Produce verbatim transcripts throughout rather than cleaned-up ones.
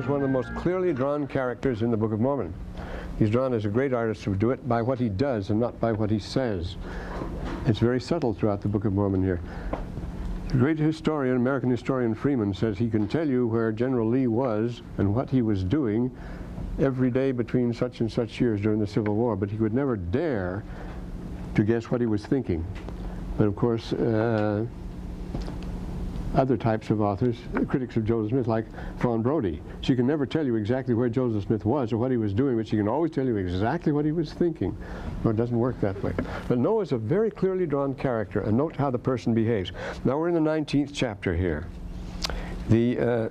is one of the most clearly drawn characters in the Book of Mormon. He's drawn as a great artist to do it by what he does and not by what he says. It's very subtle throughout the Book of Mormon here. The great historian, American historian Freeman, says he can tell you where General Lee was and what he was doing every day between such and such years during the Civil War, but he would never dare to guess what he was thinking. But of course, uh, other types of authors, critics of Joseph Smith, like Fawn Brodie, she can never tell you exactly where Joseph Smith was or what he was doing, but she can always tell you exactly what he was thinking. Well, it doesn't work that way. But Noah's a very clearly drawn character, and note how the person behaves. Now we're in the nineteenth chapter here. The uh,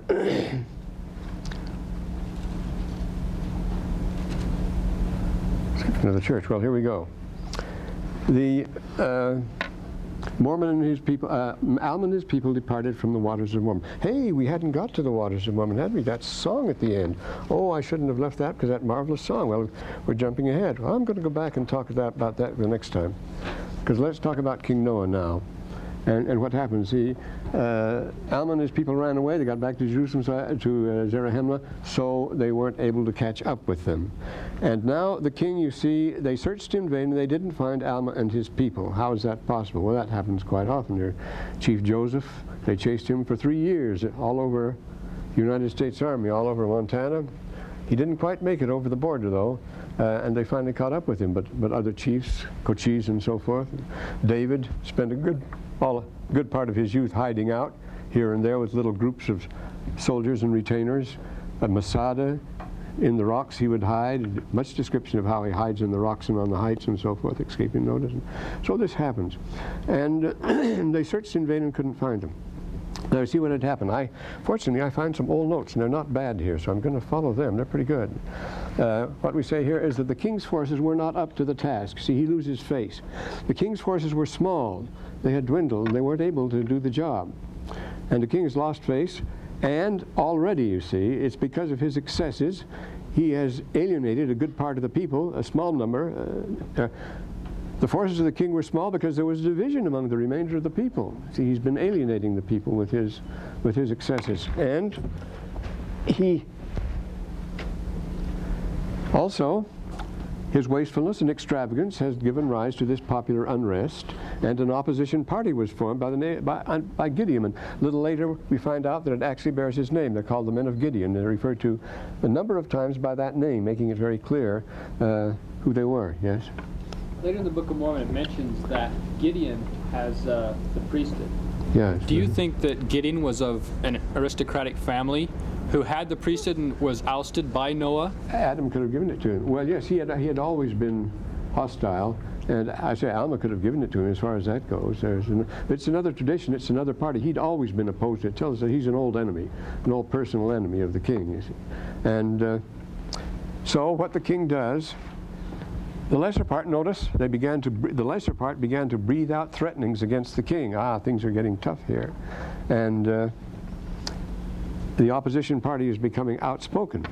of the church. Well, here we go. The uh, Mormon and his people, uh, Alma and his people departed from the waters of Mormon. Hey, we hadn't got to the waters of Mormon, had we? That song at the end. Oh, I shouldn't have left that because that marvelous song. Well, we're jumping ahead. Well, I'm going to go back and talk that, about that the next time. Because let's talk about King Noah now. And, and what happens? He, uh, Alma and his people ran away. They got back to Jerusalem, uh, to uh, Zarahemla, so they weren't able to catch up with them. And now the king, you see, they searched in vain, and they didn't find Alma and his people. How is that possible? Well, that happens quite often. There, Chief Joseph, they chased him for three years all over the United States Army, all over Montana. He didn't quite make it over the border, though. Uh, and they finally caught up with him, but, but other chiefs, Cochise and so forth. David spent a good, all, a good part of his youth hiding out here and there with little groups of soldiers and retainers. At Masada, in the rocks he would hide, much description of how he hides in the rocks and on the heights and so forth, escaping notice. So this happens. And uh, they searched in vain and couldn't find him. Now, see what had happened. I, fortunately, I find some old notes, and they're not bad here, so I'm going to follow them. They're pretty good. Uh, what we say here is that the king's forces were not up to the task. See, he loses face. The king's forces were small. They had dwindled, and they weren't able to do the job. And the king has lost face, and already, you see, it's because of his excesses. He has alienated a good part of the people, a small number. Uh, uh, The forces of the king were small because there was division among the remainder of the people. See, he's been alienating the people with his, with his excesses. And he also, his wastefulness and extravagance has given rise to this popular unrest, and an opposition party was formed by, the na by, uh, by Gideon. And a little later we find out that it actually bears his name. They're called the Men of Gideon. They're referred to a number of times by that name, making it very clear uh, who they were. Yes? Later in the Book of Mormon, it mentions that Gideon has uh, the priesthood. Yeah. Do you think that Gideon was of an aristocratic family who had the priesthood and was ousted by Noah? Adam could have given it to him. Well, yes, he had, he had always been hostile, and I say Alma could have given it to him as far as that goes. There's an, it's another tradition, it's another party. He'd always been opposed to it. It tells us that he's an old enemy, an old personal enemy of the king, you see. And uh, so what the king does, the lesser part, notice, they began to, the lesser part began to breathe out threatenings against the king. Ah, things are getting tough here. And uh, the opposition party is becoming outspoken.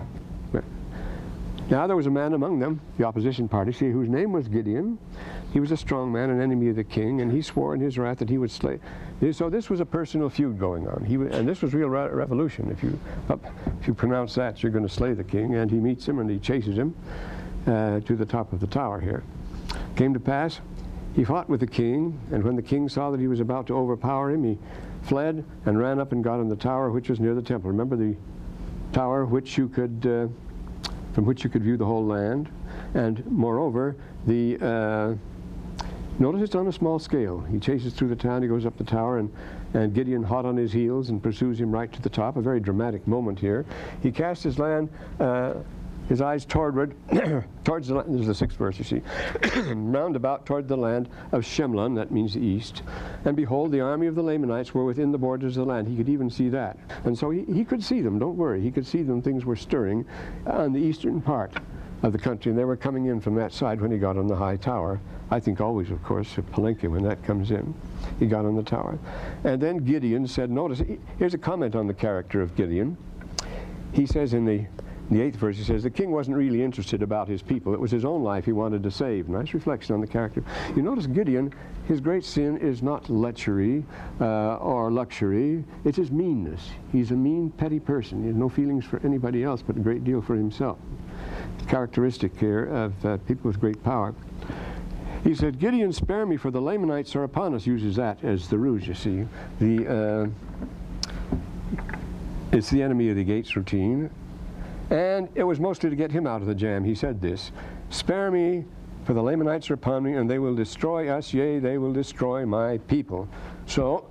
Now there was a man among them, the opposition party, see, whose name was Gideon. He was a strong man, an enemy of the king, and he swore in his wrath that he would slay. So this was a personal feud going on. He, and this was real re revolution. If you, up, if you pronounce that, you're going to slay the king. And he meets him and he chases him Uh, to the top of the tower here. Came to pass, he fought with the king, and when the king saw that he was about to overpower him, he fled and ran up and got in the tower which was near the temple. Remember the tower which you could, uh, from which you could view the whole land. And moreover, the uh, notice it's on a small scale. He chases through the town, he goes up the tower, and, and Gideon, hot on his heels, and pursues him right to the top. A very dramatic moment here. He cast his land uh, his eyes toward, towards the land, this is the sixth verse, you see, round about toward the land of Shemlon, that means the east, and behold, the army of the Lamanites were within the borders of the land. He could even see that. And so he, he could see them, don't worry, he could see them, things were stirring on the eastern part of the country, and they were coming in from that side when he got on the high tower. I think always, of course, at Palenque when that comes in. He got on the tower. And then Gideon said, notice, here's a comment on the character of Gideon. He says in the In the eighth verse he says, the king wasn't really interested about his people. It was his own life he wanted to save. Nice reflection on the character. You notice Gideon, his great sin is not lechery uh, or luxury. It's his meanness. He's a mean, petty person. He has no feelings for anybody else but a great deal for himself. Characteristic here of uh, people with great power. He said, Gideon, spare me, for the Lamanites are upon us. Uses that as the ruse, you see. The, uh, it's the enemy of the gates routine. And it was mostly to get him out of the jam. He said this, spare me, for the Lamanites are upon me, and they will destroy us, yea, they will destroy my people. So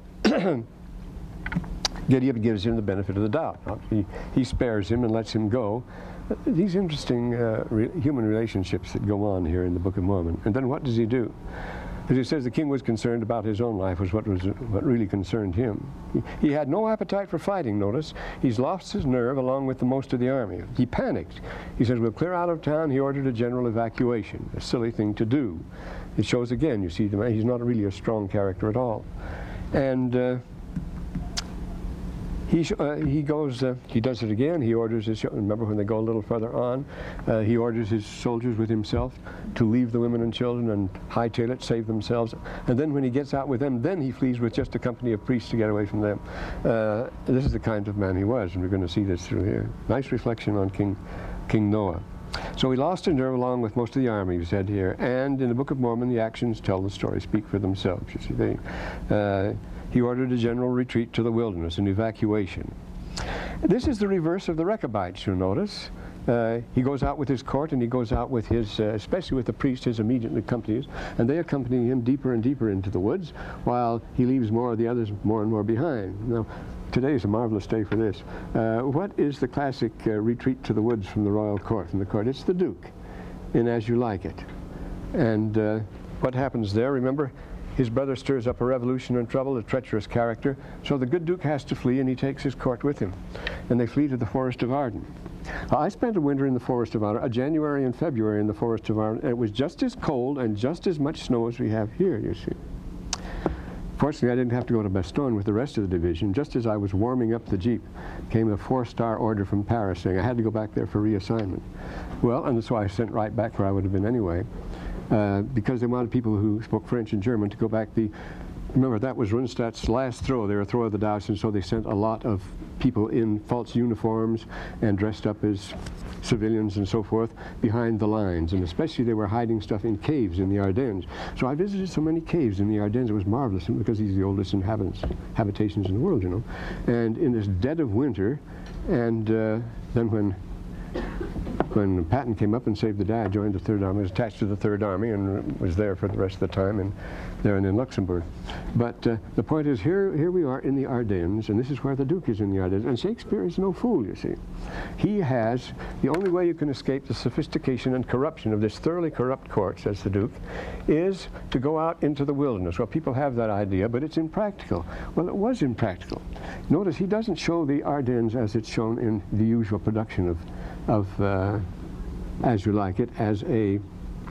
Gideon gives him the benefit of the doubt. He, he spares him and lets him go. These interesting uh, re human relationships that go on here in the Book of Mormon. And then what does he do? As he says, the king was concerned about his own life, was what was what really concerned him. He, he had no appetite for fighting, notice. He's lost his nerve along with the most of the army. He panicked. He says, we'll clear out of town. He ordered a general evacuation, a silly thing to do. It shows again, you see, the man, he's not really a strong character at all. And uh, He, uh, he goes, uh, he does it again. He orders his, remember when they go a little further on, uh, he orders his soldiers with himself to leave the women and children and hightail it, save themselves. And then when he gets out with them, then he flees with just a company of priests to get away from them. Uh, this is the kind of man he was, and we're going to see this through here. Nice reflection on King, King Noah. So he lost his nerve along with most of the army, he said here. And in the Book of Mormon, the actions tell the story, speak for themselves. You see, they, uh, he ordered a general retreat to the wilderness, an evacuation. This is the reverse of the Rechabites, you'll notice. Uh, he goes out with his court, and he goes out with his, uh, especially with the priest, his immediate companies, and they accompany him deeper and deeper into the woods, while he leaves more of the others more and more behind. Now, today is a marvelous day for this. Uh, what is the classic uh, retreat to the woods from the royal court? From the court, it's the Duke in As You Like It. And uh, what happens there? Remember, his brother stirs up a revolution and trouble, a treacherous character. So the good Duke has to flee, and he takes his court with him. And they flee to the Forest of Arden. Uh, I spent a winter in the Forest of Arden, a January and February in the Forest of Arden. And it was just as cold and just as much snow as we have here, you see. Fortunately, I didn't have to go to Bastogne with the rest of the division. Just as I was warming up the Jeep, came a four-star order from Paris saying I had to go back there for reassignment. Well, and so I sent right back where I would have been anyway. Uh, because they wanted people who spoke French and German to go back. The remember, that was Rundstadt's last throw. They were throw of the dice, and so they sent a lot of people in false uniforms and dressed up as civilians and so forth behind the lines. And especially they were hiding stuff in caves in the Ardennes. So I visited so many caves in the Ardennes. It was marvelous, because these are the oldest inhabitants, habitations in the world, you know. And in this dead of winter, and uh, then when When Patton came up and saved the day, I joined the Third Army, was attached to the Third Army, and was there for the rest of the time, and there and in Luxembourg. But uh, the point is, here, here we are in the Ardennes, and this is where the Duke is in the Ardennes. And Shakespeare is no fool, you see. He has, the only way you can escape the sophistication and corruption of this thoroughly corrupt court, says the Duke, is to go out into the wilderness. Well, people have that idea, but it's impractical. Well, it was impractical. Notice he doesn't show the Ardennes as it's shown in the usual production of of uh, As You Like It, as a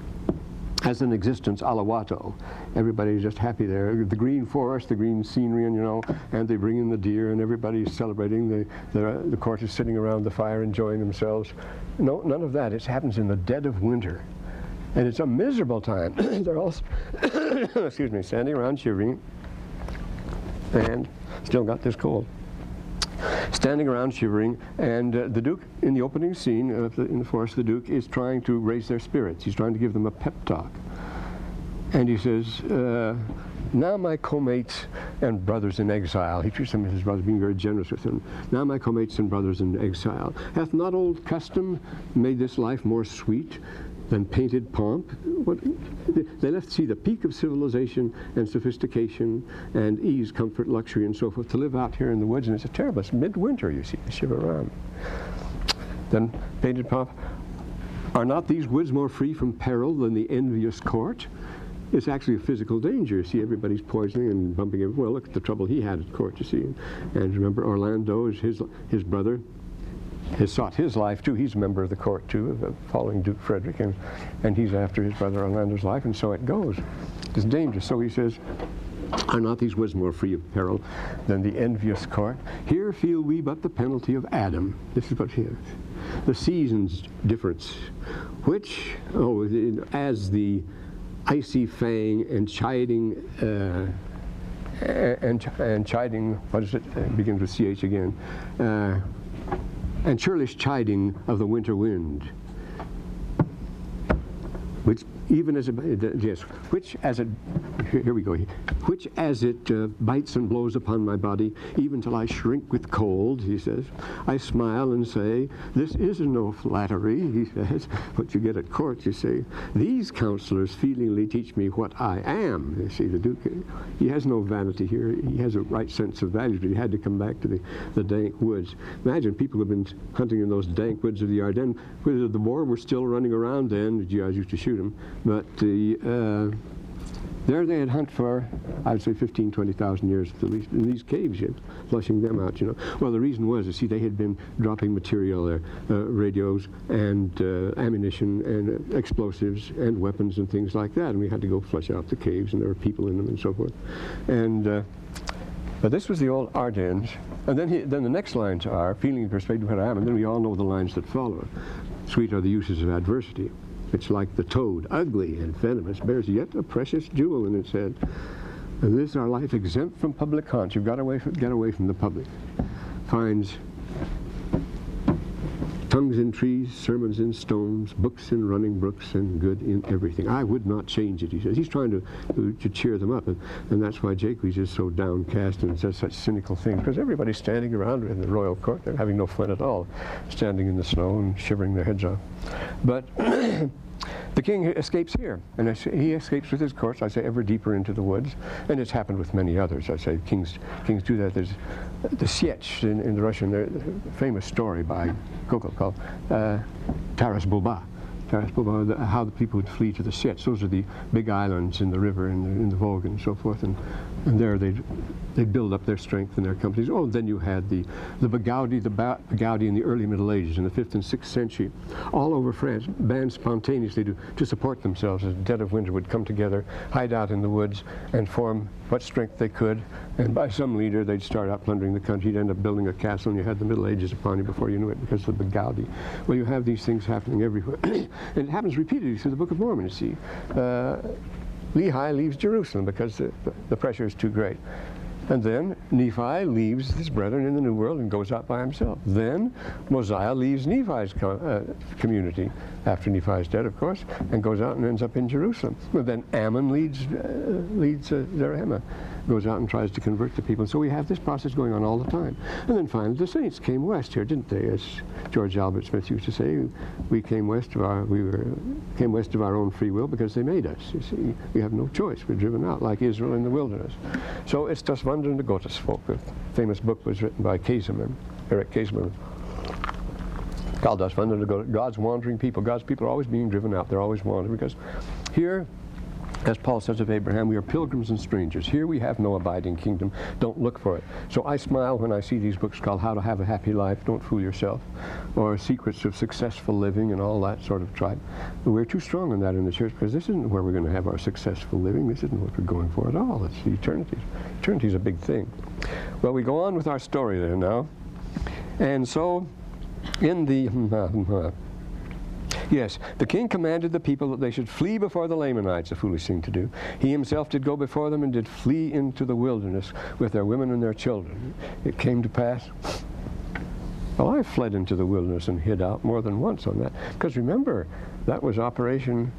as an existence a la Watteau. Everybody's just happy there. The green forest, the green scenery, and you know, and they bring in the deer, and everybody's celebrating. The the, the court is sitting around the fire enjoying themselves. No, none of that. It happens in the dead of winter, and it's a miserable time. They're all excuse me, standing around shivering, and still got this cold. Standing around shivering, and uh, the Duke, in the opening scene of the, in the forest, the Duke is trying to raise their spirits. He's trying to give them a pep talk. And he says, uh, now my co-mates and brothers in exile, he treats them as his brothers, being very generous with them. Now my co-mates and brothers in exile, hath not old custom made this life more sweet than painted pomp? What, they left see the peak of civilization and sophistication and ease, comfort, luxury, and so forth to live out here in the woods, and it's a terrible, it's midwinter, you see, they shiver around. Then painted pomp, are not these woods more free from peril than the envious court? It's actually a physical danger. You see, everybody's poisoning and bumping it. Well, look at the trouble he had at court, you see. And remember, Orlando is his, his brother, has sought his life too. He's a member of the court too, of following Duke Frederick, and, and he's after his brother Orlando's life, and so it goes. It's dangerous. So he says, Are not these woods more free of peril than the envious court? Here feel we but the penalty of Adam. This is what he is. The seasons difference, which, oh, as the icy fang and chiding, uh, and, and chiding, what is it? It begins with C H again. Uh, and churlish chiding of the winter wind, which even as it, yes, which as it, here we go, which as it uh, bites and blows upon my body, even till I shrink with cold, he says, I smile and say, this is no flattery, he says, what you get at court, you say. These counselors feelingly teach me what I am. You see, the Duke, he has no vanity here. He has a right sense of value, but he had to come back to the, the dank woods. Imagine people who have been hunting in those dank woods of the Ardennes, where the Boer were still running around then, the G Is used to shoot them. But the, uh, there they had hunt for, I'd say fifteen, twenty thousand years at least, in these caves yet, flushing them out, you know. Well, the reason was, you see, they had been dropping material there, uh, radios and uh, ammunition and uh, explosives and weapons and things like that, and we had to go flush out the caves, and there were people in them and so forth. And, uh, but this was the old Ardennes. And then, he, then the next lines are, feeling and persuaded what I am, and then we all know the lines that follow. Sweet are the uses of adversity. It's like the toad, ugly and venomous, bears yet a precious jewel in its head. And this our life exempt from public haunts. You've got away from, get away from the public. Finds tongues in trees, sermons in stones, books in running brooks, and good in everything. I would not change it, he says. He's trying to, to, to cheer them up, and, and that's why Jacques is so downcast and says such cynical things, because everybody's standing around in the royal court. They're having no fun at all, standing in the snow and shivering their heads off. But the king escapes here, and I say, he escapes with his courts, I say, ever deeper into the woods, and it's happened with many others. I say kings kings do that. There's the Sietch in, in the Russian, the famous story by Gogol called uh, Taras Bulba. Taras Bulba, the, how the people would flee to the Sietch. Those are the big islands in the river, in the, in the Volga and so forth, and, and there they'd, they'd build up their strength and their companies. Oh, then you had the, the Bagaudy, the ba Bagaudy in the early Middle Ages, in the fifth and sixth century, all over France, bands spontaneously to, to support themselves as the dead of winter would come together, hide out in the woods, and form what strength they could, and by some leader they'd start out plundering the country. You'd end up building a castle, and you had the Middle Ages upon you before you knew it, because of the Bagaudy. Well, you have these things happening everywhere. And it happens repeatedly through the Book of Mormon, you see. Uh, Lehi leaves Jerusalem because the, the pressure is too great. And then Nephi leaves his brethren in the New World and goes out by himself. Then Mosiah leaves Nephi's co uh, community, after Nephi is dead, of course, and goes out and ends up in Jerusalem. Well, then Ammon leads, uh, leads uh, Zarahemla, goes out and tries to convert the people. And so we have this process going on all the time. And then finally the saints came west here, didn't they? As George Albert Smith used to say, we came west of our, we were, came west of our own free will because they made us. You see, we have no choice. We're driven out, like Israel in the wilderness. So it's Das Wandernde Gottesvolk. A famous book was written by Kaseman, Eric Kaseman, called Das Wandernde Gottesvolk, God's wandering people. God's people are always being driven out. They're always wandering because here, as Paul says of Abraham, we are pilgrims and strangers. Here we have no abiding kingdom. Don't look for it. So I smile when I see these books called How to Have a Happy Life, Don't Fool Yourself, or Secrets of Successful Living and all that sort of tribe. But we're too strong on that in the church because this isn't where we're going to have our successful living. This isn't what we're going for at all. It's the eternity. Eternity is a big thing. Well, we go on with our story there now. And so in the... Uh, Yes, the king commanded the people that they should flee before the Lamanites, a foolish thing to do. He himself did go before them and did flee into the wilderness with their women and their children. It came to pass. Well, I fled into the wilderness and hid out more than once on that. Because remember, that was Operation,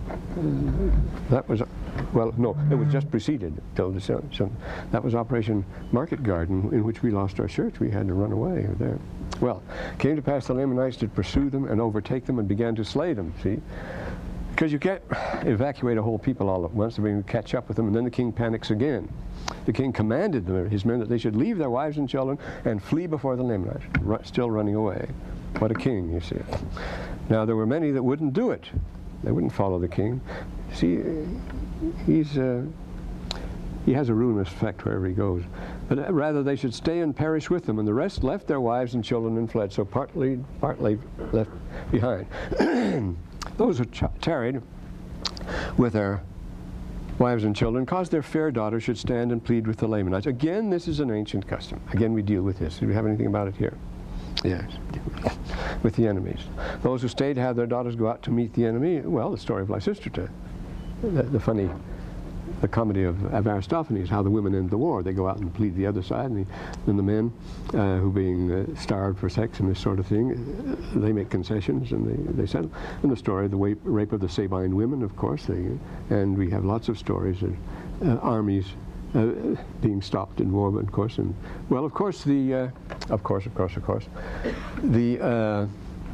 uh, that was, well, no, it was just preceded till the sun. So that was Operation Market Garden, in which we lost our church. We had to run away there. Well, came to pass the Lamanites did pursue them and overtake them and began to slay them, see? Because you can't evacuate a whole people all at once. They're going to catch up with them, and then the king panics again. The king commanded them, his men, that they should leave their wives and children and flee before the Lamanites, still running away. What a king, you see. Now, there were many that wouldn't do it. They wouldn't follow the king. See, he's... Uh, He has a ruinous effect wherever he goes. But rather they should stay and perish with them, and the rest left their wives and children and fled, so partly, partly left behind. Those who tarried with their wives and children, caused their fair daughters should stand and plead with the Lamanites. Again, this is an ancient custom. Again, we deal with this. Do we have anything about it here? Yes. With the enemies. Those who stayed had their daughters go out to meet the enemy. Well, the story of Lysistrata, the, the funny, the comedy of, of Aristophanes, how the women end the war. They go out and plead the other side, and the, and the men, uh, who being uh, starved for sex and this sort of thing, uh, they make concessions and they, they settle. And the story of the rape, rape of the Sabine women, of course, they, and we have lots of stories of uh, armies uh, being stopped in war, but of course, and well, of course, the, uh, of course, of course, of course, the. Uh,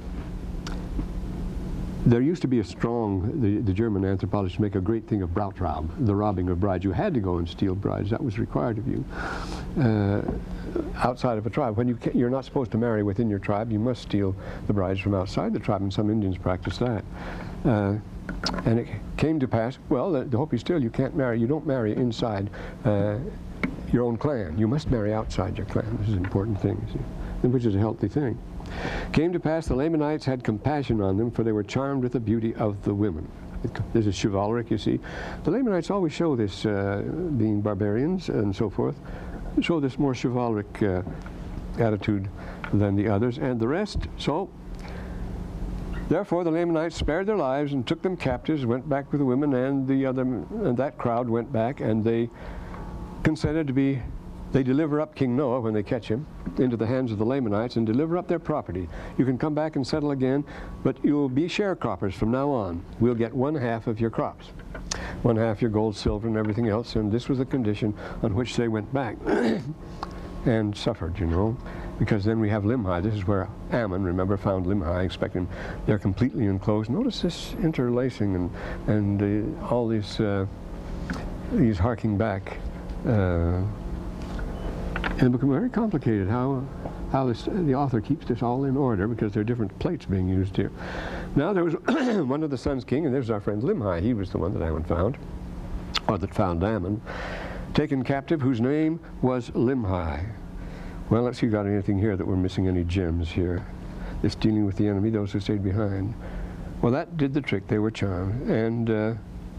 There used to be a strong, the, the German anthropologists make a great thing of Brautraub, the robbing of brides. You had to go and steal brides. That was required of you. Uh, outside of a tribe. When you ca you're not supposed to marry within your tribe, you must steal the brides from outside the tribe, and some Indians practice that. Uh, and it came to pass, well, the, the Hopi still, you can't marry, you don't marry inside uh, your own clan. You must marry outside your clan. This is an important thing, you see, which is a healthy thing. Came to pass the Lamanites had compassion on them, for they were charmed with the beauty of the women. This is chivalric, you see. The Lamanites always show this, uh, being barbarians and so forth, show this more chivalric uh, attitude than the others, and the rest, so therefore the Lamanites spared their lives and took them captives, went back with the women, and the other, and that crowd went back, and they consented to be, they deliver up King Noah when they catch him into the hands of the Lamanites and deliver up their property. You can come back and settle again, but you'll be sharecroppers from now on. We'll get one half of your crops, one half your gold, silver, and everything else, and this was the condition on which they went back and suffered, you know, because then we have Limhi. This is where Ammon, remember, found Limhi, expecting they're completely enclosed. Notice this interlacing and, and uh, all these, uh, these harking back. Uh, And it became very complicated how, how this, the author keeps this all in order, because there are different plates being used here. Now there was one of the sons king, and there's our friend Limhi. He was the one that Ammon found, or that found Ammon, taken captive, whose name was Limhi. Well, let's see if we've got anything here that we're missing any gems here. This dealing with the enemy, those who stayed behind. Well, that did the trick. They were charmed. And uh,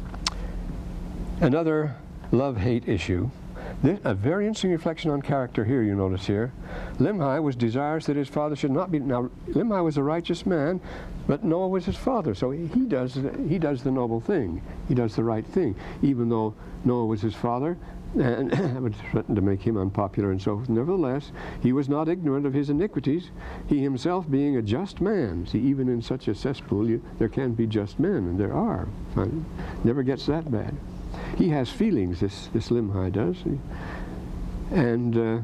another love-hate issue. This, a very interesting reflection on character here, you notice here. Limhi was desirous that his father should not be, now Limhi was a righteous man, but Noah was his father, so he, he, does, he does the noble thing. He does the right thing, even though Noah was his father, and would threaten to make him unpopular and so forth. Nevertheless, he was not ignorant of his iniquities, he himself being a just man. See, even in such a cesspool, you, there can be just men, and there are. Never gets that bad. He has feelings, this, this Limhi does, and uh,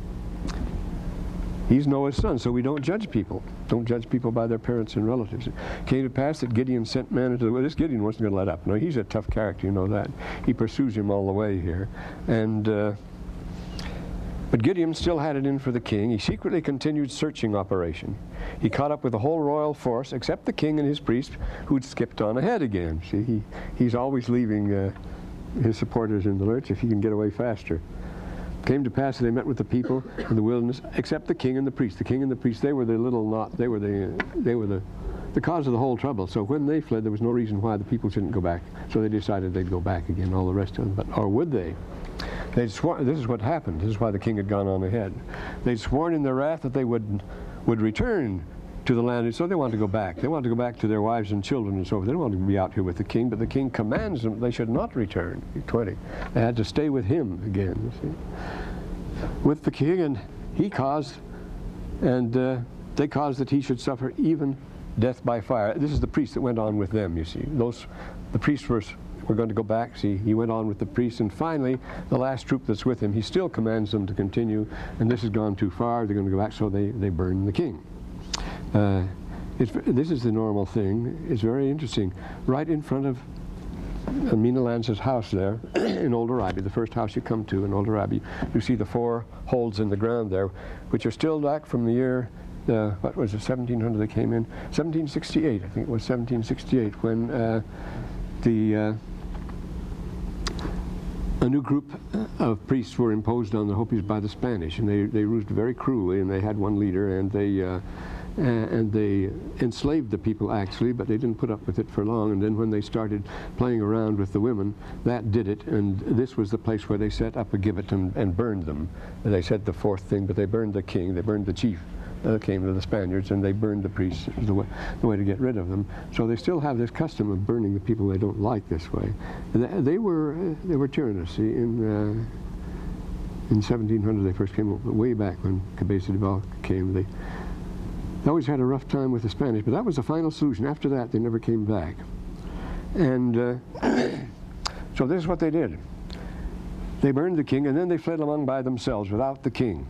he's Noah's son, so we don't judge people. Don't judge people by their parents and relatives. It came to pass that Gideon sent men into the, well, this Gideon wasn't going to let up. No, he's a tough character, you know that. He pursues him all the way here. And, uh, but Gideon still had it in for the king. He secretly continued searching operation. He caught up with the whole royal force, except the king and his priests, who'd skipped on ahead again. See, he, he's always leaving uh, his supporters in the lurch if he can get away faster. Came to pass that they met with the people in the wilderness, except the king and the priest. The king and the priest, they were the little knot, they were the, they were the, the cause of the whole trouble. So when they fled, there was no reason why the people shouldn't go back. So they decided they'd go back again, all the rest of them. But, or would they? They'd sworn, this is what happened. This is why the king had gone on ahead. They'd sworn in their wrath that they would, would return to the land, so they wanted to go back. They wanted to go back to their wives and children and so forth. They didn't want to be out here with the king, but the king commands them they should not return. twenty. They had to stay with him again, you see. With the king, and he caused, and uh, they caused that he should suffer even death by fire. This is the priest that went on with them, you see. Those, the priests were, were going to go back. See, he went on with the priests, and finally, the last troop that's with him, he still commands them to continue, and this has gone too far. They're going to go back, so they, they burn the king. Uh, it's, this is the normal thing. It's very interesting. Right in front of Mina Lance's house there in Old Arabi, the first house you come to in Old Arabi, you see the four holes in the ground there, which are still back from the year, uh, what was it, seventeen hundred they came in? seventeen sixty-eight, I think it was seventeen sixty-eight, when uh, the uh, a new group of priests were imposed on the Hopis by the Spanish, and they, they ruled very cruelly, and they had one leader, and they uh, and they enslaved the people actually, but they didn't put up with it for long. And then when they started playing around with the women, that did it, and this was the place where they set up a gibbet and, and burned them. And they said the fourth thing, but they burned the king, they burned the chief. Uh, came to the Spaniards, and they burned the priests. It was the way, the way to get rid of them. So they still have this custom of burning the people they don't like this way. They, they were uh, they were tyrannous. See, in uh, in seventeen hundred they first came over, way back when Cabeza de Vaca came. They, they always had a rough time with the Spanish, but that was the final solution. After that, they never came back. And uh, so this is what they did. They burned the king, and then they fled along by themselves without the king.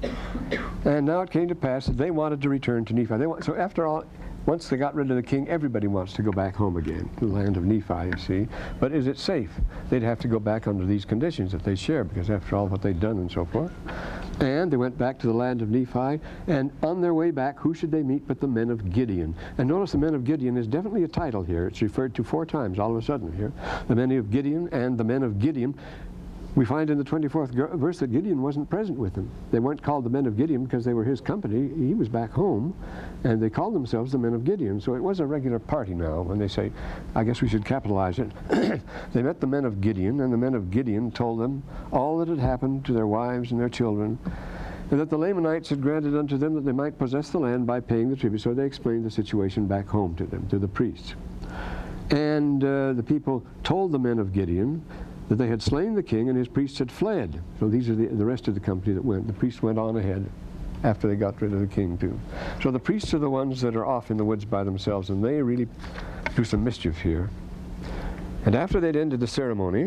And now it came to pass that they wanted to return to Nephi. They want, so after all, once they got rid of the king, everybody wants to go back home again, to the land of Nephi, you see. But is it safe? They'd have to go back under these conditions if they share, because after all what they'd done and so forth. And they went back to the land of Nephi, and on their way back, who should they meet but the men of Gideon? And notice the men of Gideon is definitely a title here. It's referred to four times all of a sudden here. The men of Gideon and the men of Gideon. We find in the twenty-fourth verse that Gideon wasn't present with them. They weren't called the men of Gideon because they were his company. He was back home, and they called themselves the men of Gideon. So it was a regular party now. When they say, I guess we should capitalize it, they met the men of Gideon, and the men of Gideon told them all that had happened to their wives and their children, and that the Lamanites had granted unto them that they might possess the land by paying the tribute. So they explained the situation back home to them, to the priests. And uh, the people told the men of Gideon that they had slain the king and his priests had fled. So these are the, the rest of the company that went. The priests went on ahead after they got rid of the king too. So the priests are the ones that are off in the woods by themselves, and they really do some mischief here. And after they'd ended the ceremony,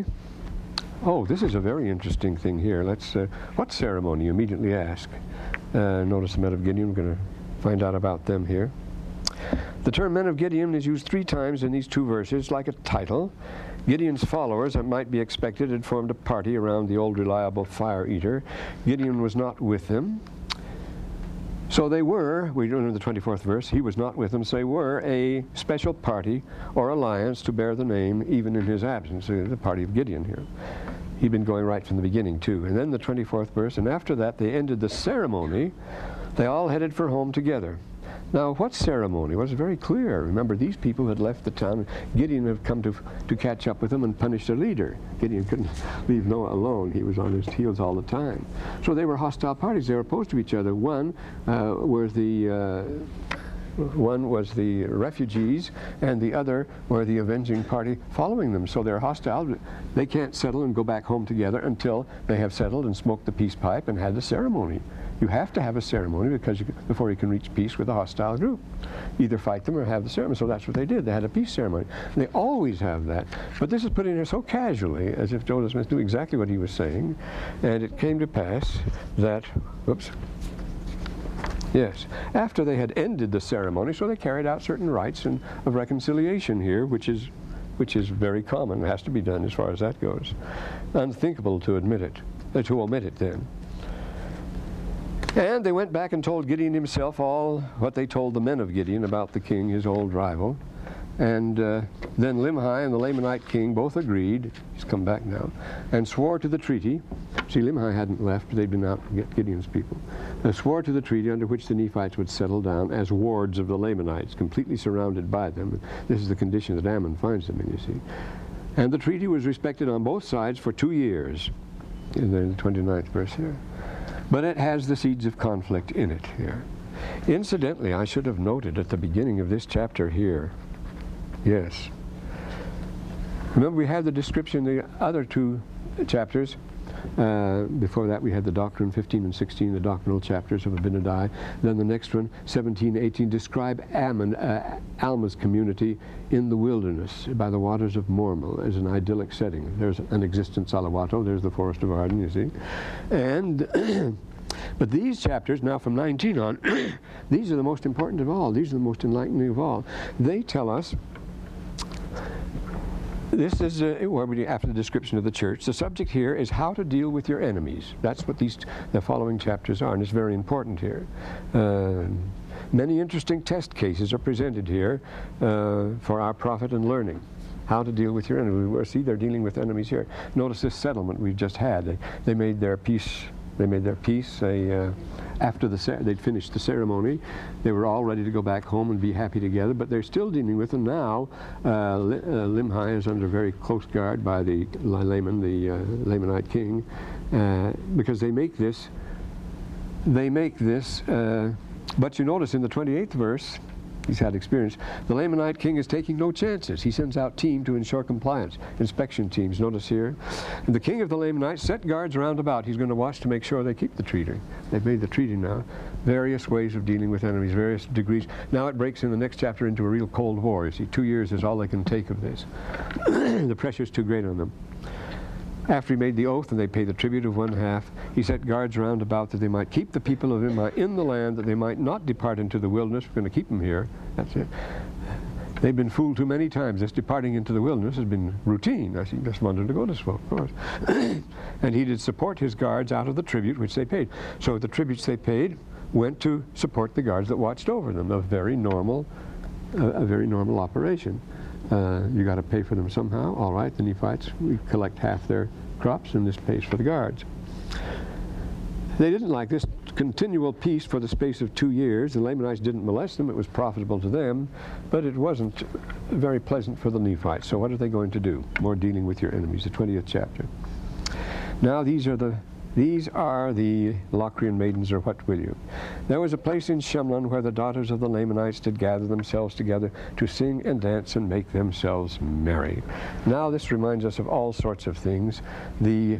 oh, this is a very interesting thing here. Let's, uh, what ceremony, you immediately ask. Uh, notice the men of Gideon, we're going to find out about them here. The term men of Gideon is used three times in these two verses like a title. Gideon's followers, it might be expected, had formed a party around the old reliable fire eater. Gideon was not with them. So they were, we don't know the twenty-fourth verse, he was not with them, so they were a special party or alliance to bear the name even in his absence, the party of Gideon here. He'd been going right from the beginning too. And then the twenty-fourth verse, and after that they ended the ceremony. They all headed for home together. Now, what ceremony? Well, it was very clear. Remember, these people had left the town. Gideon had come to, to catch up with them and punish their leader. Gideon couldn't leave Noah alone. He was on his heels all the time. So they were hostile parties. They were opposed to each other. One uh, were the... Uh, One was the refugees, and the other were the avenging party following them. So they're hostile. They can't settle and go back home together until they have settled and smoked the peace pipe and had the ceremony. You have to have a ceremony because you, before you can reach peace with a hostile group. Either fight them or have the ceremony. So that's what they did. They had a peace ceremony. And they always have that. But this is put in here so casually, as if Joseph Smith knew exactly what he was saying. And it came to pass that, whoops, yes, after they had ended the ceremony, so they carried out certain rites and, of reconciliation here, which is, which is very common. It has to be done as far as that goes. Unthinkable to admit it, uh, to omit it then. And they went back and told Gideon himself all what they told the men of Gideon about the king, his old rival. And uh, then Limhi and the Lamanite king both agreed, he's come back now, and swore to the treaty. See, Limhi hadn't left, they'd been out to get Gideon's people. They swore to the treaty under which the Nephites would settle down as wards of the Lamanites, completely surrounded by them. This is the condition that Ammon finds them in, you see. And the treaty was respected on both sides for two years, in the twenty-ninth verse here. But it has the seeds of conflict in it here. Incidentally, I should have noted at the beginning of this chapter here, yes. Remember, we had the description in the other two chapters. Uh, before that, we had the doctrine fifteen and sixteen, the doctrinal chapters of Abinadi. Then the next one, seventeen, eighteen, describe Ammon, uh, Alma's community in the wilderness by the waters of Mormel as an idyllic setting. There's an existent Salawato, there's the forest of Arden, you see. And but these chapters, now from nineteen on, these are the most important of all. These are the most enlightening of all. They tell us, this is uh, where we, after the description of the church, the subject here is how to deal with your enemies. That's what these the following chapters are, and it's very important here. Uh, many interesting test cases are presented here uh, for our profit and learning. How to deal with your enemies. We see they're dealing with enemies here. Notice this settlement we've just had. They, they made their peace They made their peace. They, uh, after the cer they'd finished the ceremony, they were all ready to go back home and be happy together, but they're still dealing with them now. Uh, Li uh, Limhi is under very close guard by the Laman, the uh, Lamanite king, uh, because they make this, they make this, uh, but you notice in the twenty-eighth verse, he's had experience. The Lamanite king is taking no chances. He sends out team to ensure compliance, inspection teams. Notice here, and the king of the Lamanites set guards round about. He's going to watch to make sure they keep the treaty. They've made the treaty now. Various ways of dealing with enemies, various degrees. Now it breaks in the next chapter into a real Cold War. You see, two years is all they can take of this. The pressure's too great on them. After he made the oath and they paid the tribute of one half, he set guards round about that they might keep the people of Imai in the land, that they might not depart into the wilderness. We're going to keep them here. That's it. They've been fooled too many times. This departing into the wilderness has been routine. I just wanted to go to school, of course. And he did support his guards out of the tribute which they paid. So the tributes they paid went to support the guards that watched over them. A very normal, uh, a very normal operation. Uh, you got to pay for them somehow. All right, the Nephites, we collect half their crops, and this pays for the guards. They didn't like this continual peace for the space of two years. The Lamanites didn't molest them. It was profitable to them, but it wasn't very pleasant for the Nephites. So what are they going to do? More dealing with your enemies, the twentieth chapter. Now these are the These are the Locrian maidens, or what will you? There was a place in Shemlon where the daughters of the Lamanites did gather themselves together to sing and dance and make themselves merry. Now this reminds us of all sorts of things. The,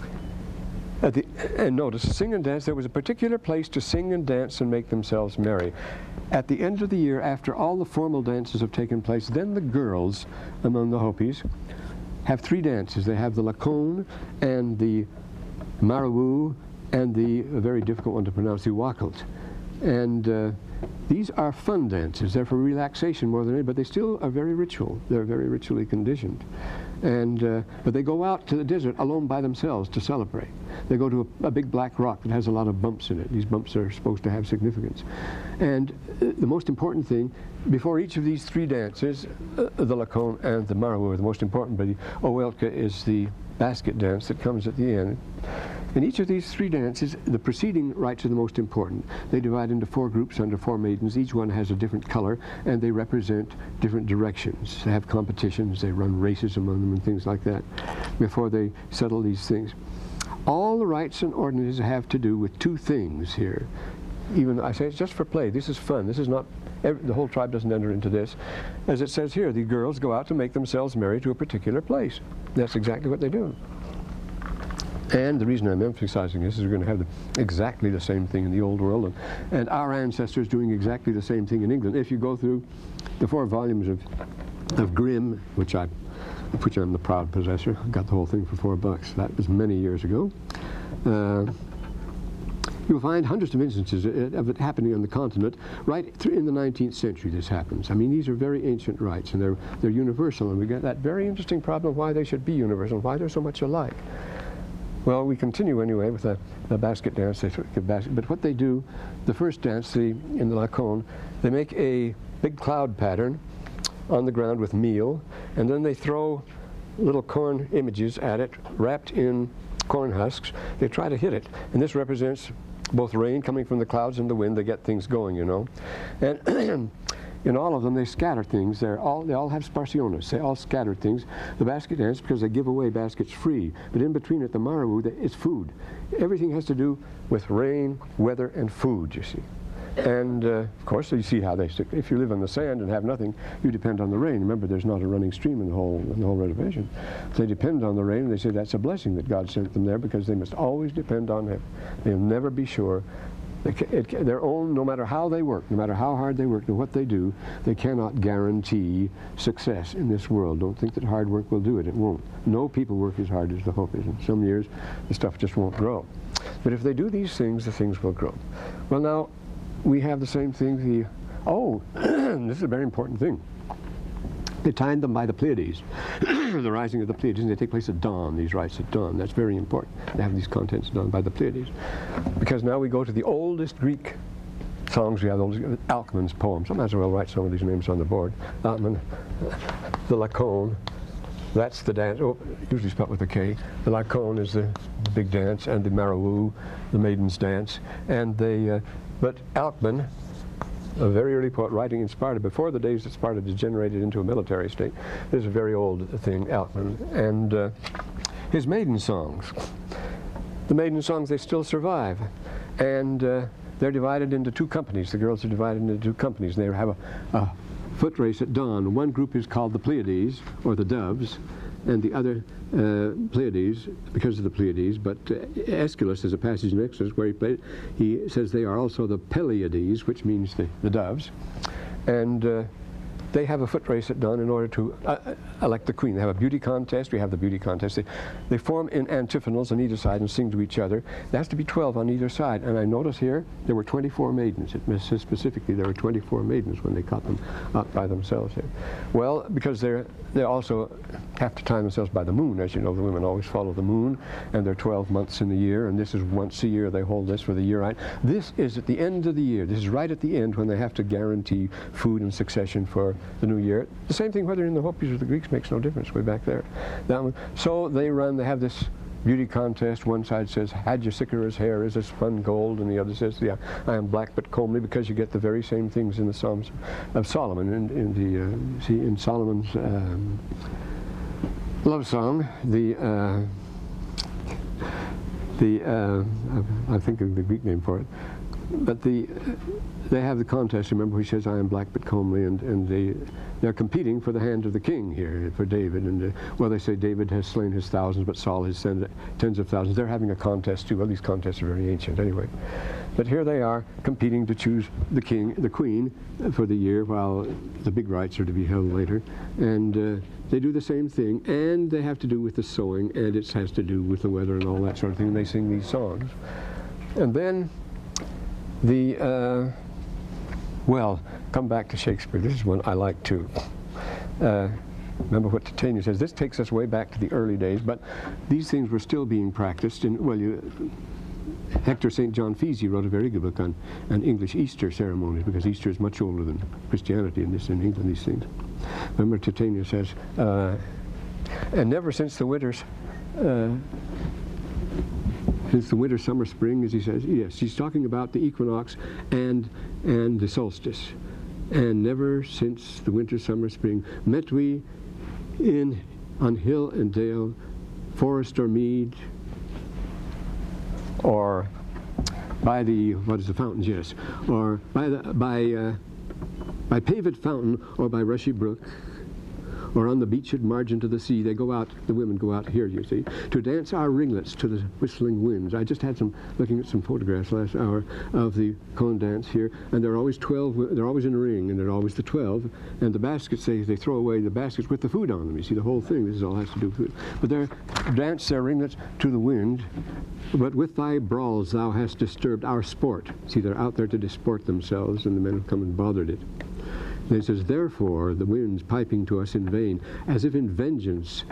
at the and notice, sing and dance, there was a particular place to sing and dance and make themselves merry. At the end of the year, after all the formal dances have taken place, then the girls among the Hopis have three dances. They have the Lacon and the Marawu, and the a very difficult one to pronounce, the Wakult. And uh, these are fun dances. They're for relaxation more than anything, but they still are very ritual. They're very ritually conditioned. And, uh, but they go out to the desert alone by themselves to celebrate. They go to a, a big black rock that has a lot of bumps in it. These bumps are supposed to have significance. And uh, the most important thing, before each of these three dances, uh, the Lacon and the Marawu are the most important, but the Owelka is the basket dance that comes at the end. In each of these three dances, the preceding rites are the most important. They divide into four groups under four maidens. Each one has a different color, and they represent different directions. They have competitions, they run races among them and things like that before they settle these things. All the rites and ordinances have to do with two things here. Even, I say it's just for play. This is fun. This is not, every, the whole tribe doesn't enter into this. As it says here, the girls go out to make themselves merry to a particular place. That's exactly what they do. And the reason I'm emphasizing this is we're going to have the, exactly the same thing in the old world, and, and our ancestors doing exactly the same thing in England. If you go through the four volumes of, of Grimm, which I, which I'm the proud possessor, I got the whole thing for four bucks. That was many years ago. Uh, You'll find hundreds of instances of it happening on the continent. Right through in the nineteenth century this happens. I mean, these are very ancient rites, and they're, they're universal, and we get that very interesting problem of why they should be universal, why they're so much alike. Well, we continue anyway with the, the basket dance. They give basket, but what they do, the first dance, the, in the Lacon, they make a big cloud pattern on the ground with meal, and then they throw little corn images at it, wrapped in corn husks. They try to hit it, and this represents both rain coming from the clouds and the wind. They get things going, you know. And in all of them, they scatter things. They're all, they all have sparsionis. They all scatter things. The basket dance, because they give away baskets free. But in between it, the Marawu, it's food. Everything has to do with rain, weather, and food, you see. And, uh, of course, you see how they stick. If you live on the sand and have nothing, you depend on the rain. Remember, there's not a running stream in the whole, in the whole reservation. They depend on the rain, and they say that's a blessing that God sent them there, because they must always depend on Him. They'll never be sure. They ca it, their own, no matter how they work, no matter how hard they work and what they do, they cannot guarantee success in this world. Don't think that hard work will do it. It won't. No people work as hard as the Hope is. In some years, the stuff just won't grow. But if they do these things, the things will grow. Well, now, we have the same thing. The oh, this is a very important thing. They timed them by the Pleiades, the rising of the Pleiades, and they take place at dawn, these rites at dawn. That's very important, to have these contents done by the Pleiades. Because now we go to the oldest Greek songs we have, Alcman's poems. I might as well write some of these names on the board. Alcman, the Lacon, That's the dance, oh, usually spelled with a K. The Lacon is the big dance, and the Marawu, the maiden's dance. And they, uh, but Alcman, a very early poet writing in Sparta, before the days that Sparta degenerated into a military state, this is a very old thing, Alcman. And uh, his maiden songs, the maiden songs, they still survive. And uh, they're divided into two companies. The girls are divided into two companies. They have a, a foot race at dawn. One group is called the Pleiades, or the Doves, and the other uh, Pleiades, because of the Pleiades, but uh, Aeschylus, there's a passage in Exodus where he played, he says they are also the Pleiades, which means the, the doves, and uh, they have a foot race at dawn in order to uh, elect the queen. They have a beauty contest. We have the beauty contest. They, they form in antiphonals on either side and sing to each other. There has to be twelve on either side. And I notice here there were twenty-four maidens. It says specifically there were twenty-four maidens when they caught them out by themselves here. Well, because they're they also have to time themselves by the moon. As you know, the women always follow the moon, and there are twelve months in the year, and this is once a year. They hold this for the year right. This is at the end of the year. This is right at the end when they have to guarantee food and succession for the new year. The same thing whether in the Hopis or the Greeks makes no difference, way back there. That one. So they run, they have this beauty contest. One side says, Hadjasicera's hair is as spun gold, and the other says, yeah, I am black but comely, because you get the very same things in the Psalms of Solomon. In, in the, uh, see, in Solomon's um, love song, the, uh, the uh, I, I think of the Greek name for it, but the, they have the contest. Remember, he says, I am black but comely, and, and they, they're competing for the hand of the king here, for David. And, uh, well, they say David has slain his thousands, but Saul has sent tens of thousands. They're having a contest, too. Well, these contests are very ancient, anyway. But here they are, competing to choose the king, the queen, for the year, while the big rites are to be held later. And uh, they do the same thing, and they have to do with the sowing, and it has to do with the weather and all that sort of thing. And they sing these songs. And then the, uh, well, come back to Shakespeare. This is one I like too. Uh, remember what Titania says. This takes us way back to the early days, but these things were still being practiced. In, well, you, Hector Saint John Feasy wrote a very good book on, on English Easter ceremonies, because Easter is much older than Christianity in this in England. These things. Remember, Titania says, uh, and never since the winters. Uh, Since the winter, summer, spring, as he says, yes, she's talking about the equinox and and the solstice. And never since the winter, summer, spring, met we in on hill and dale, forest or mead, or by the, what is the fountains, yes, or by the by uh, by paved fountain, or by rushy brook, or on the beach at margin to the sea. They go out, the women go out here, you see, to dance our ringlets to the whistling winds. I just had some, looking at some photographs last hour of the cone dance here, and there are always twelve, they're always in a ring, and they're always the twelve, and the baskets, they, they throw away the baskets with the food on them. You see, the whole thing, this is all has to do with food. But they dance their ringlets to the wind, but with thy brawls thou hast disturbed our sport. See, they're out there to disport themselves, and the men have come and bothered it. And it says, therefore, the winds piping to us in vain, as if in vengeance,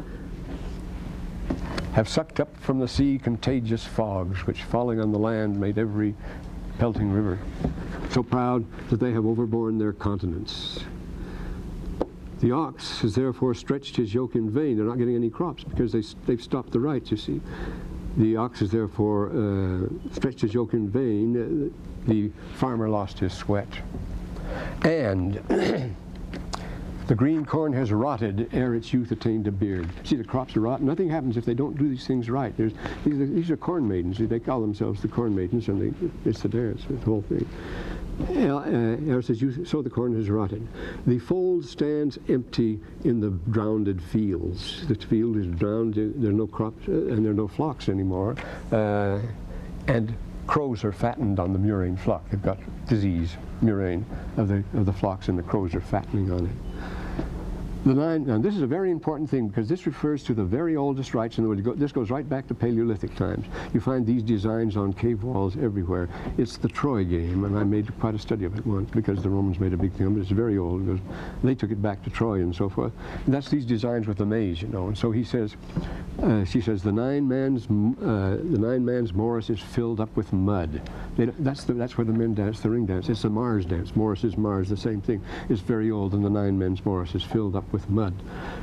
have sucked up from the sea contagious fogs, which falling on the land made every pelting river so proud that they have overborne their continents. The ox has therefore stretched his yoke in vain. They're not getting any crops because they, they've stopped the rights, you see. The ox has therefore uh, stretched his yoke in vain. The farmer lost his sweat. And the green corn has rotted ere its youth attained a beard. See, the crops are rotten. Nothing happens if they don't do these things right. There's, these, are, these are corn maidens. They call themselves the corn maidens, and they, it's the dance, the whole thing. Uh, says, you, so the corn has rotted. The fold stands empty in the drowned fields. The field is drowned. There are no crops, uh, and there are no flocks anymore. Uh, and crows are fattened on the murrain flock. They've got disease, murrain, of the, of the flocks, and the crows are fattening on it. The nine, now this is a very important thing, because this refers to the very oldest rites in the world. This goes right back to Paleolithic times. You find these designs on cave walls everywhere. It's the Troy game, and I made quite a study of it once, because the Romans made a big thing of it. It's very old. It goes, they took it back to Troy and so forth. And that's these designs with the maze, you know. And so he says, uh, she says, the nine man's uh, the nine man's Morris is filled up with mud. They, that's the, that's where the men dance the ring dance. It's the Mars dance. Morris is Mars, the same thing. It's very old, and the nine men's Morris is filled up with mud.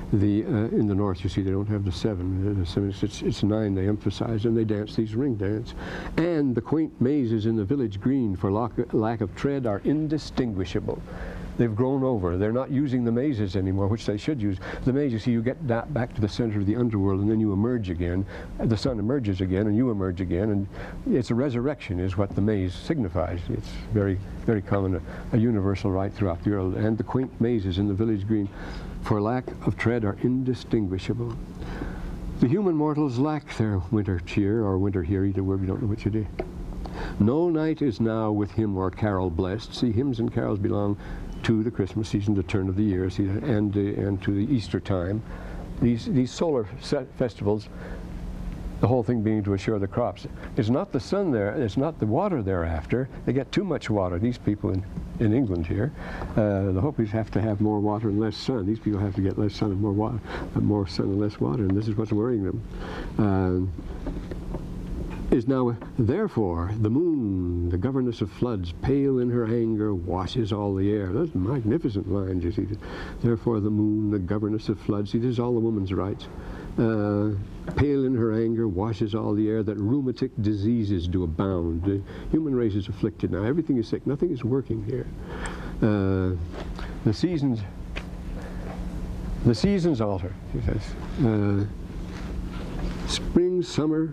The, uh, in the north, you see, they don't have the seven. The seven it's, it's nine they emphasize, and they dance these ring dance. And the quaint mazes in the village green for lack, lack of tread are indistinguishable. They've grown over. They're not using the mazes anymore, which they should use. The maze, you see, you get that back to the center of the underworld, and then you emerge again. The sun emerges again, and you emerge again, and it's a resurrection is what the maze signifies. It's very, very common, a, a universal right throughout the world. And the quaint mazes in the village green, for lack of tread, are indistinguishable. The human mortals lack their winter cheer, or winter here, either word, we don't know which it is. No night is now with hymn or carol blessed. See, hymns and carols belong to the Christmas season, the turn of the year, see, and, uh, and to the Easter time. These, these solar festivals, the whole thing being to assure the crops. It's not the sun there, it's not the water thereafter. They get too much water, these people in, in England here. Uh, the Hopis have to have more water and less sun. These people have to get less sun and more water, uh, more sun and less water, and this is what's worrying them. Uh, is now, therefore, the moon, the governess of floods, pale in her anger, washes all the air. Those magnificent lines, you see. Therefore, the moon, the governess of floods. See, this is all the woman's rights. Uh, pale in her anger, washes all the air, that rheumatic diseases do abound. The human race is afflicted now. Everything is sick. Nothing is working here. Uh, the seasons, the seasons alter, he says. Uh, spring, summer,